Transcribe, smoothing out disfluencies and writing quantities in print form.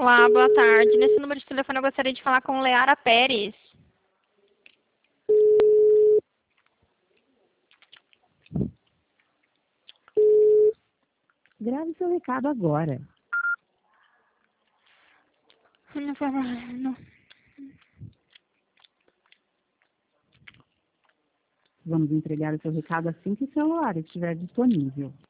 Olá, boa tarde. Nesse número de telefone eu gostaria de falar com Leara Pérez. Grave seu recado agora. Não. Vamos entregar o seu recado assim que o celular estiver disponível.